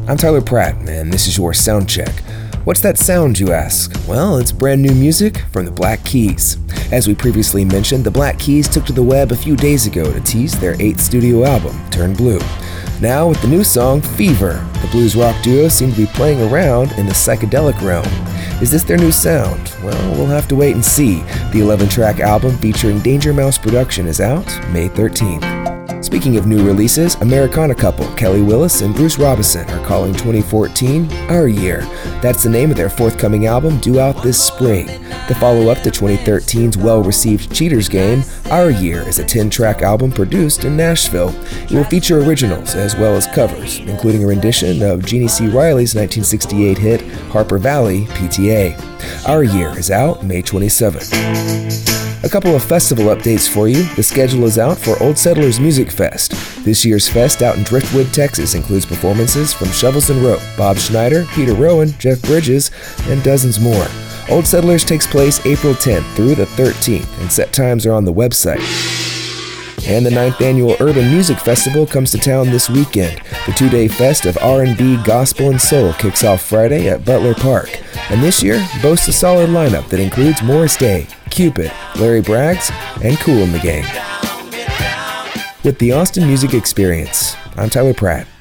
I'm Tyler Pratt, and this is your sound check. What's that sound, you ask? Well, it's brand new music from the Black Keys. As we previously mentioned, the Black Keys took to the web a few days ago to tease their 8th studio album, Turn Blue. Now, with the new song, Fever, the blues rock duo seem to be playing around in the psychedelic realm. Is this their new sound? Well, we'll have to wait and see. The 11-track album featuring Danger Mouse production is out May 13th. Speaking of new releases, Americana couple Kelly Willis and Bruce Robison are calling 2014 Our Year. That's the name of their forthcoming album due out this spring. The follow-up to 2013's well-received Cheaters Game, Our Year is a 10-track album produced in Nashville. It will feature originals as well as covers, including a rendition of Jeannie C. Riley's 1968 hit Harper Valley, PTA. Our Year is out May 27th. A couple of festival updates for you. The schedule is out for Old Settlers Music Fest. This year's fest out in Driftwood, Texas includes performances from Shovels and Rope, Bob Schneider, Peter Rowan, Jeff Bridges, and dozens more. Old Settlers takes place April 10th through the 13th, and set times are on the website. And the 9th annual Urban Music Festival comes to town this weekend. The 2-day fest of R&B, gospel, and soul kicks off Friday at Butler Park. And this year boasts a solid lineup that includes Morris Day, Cupid, Larry Braggs, and Kool and the Gang. With the Austin Music Experience, I'm Tyler Pratt.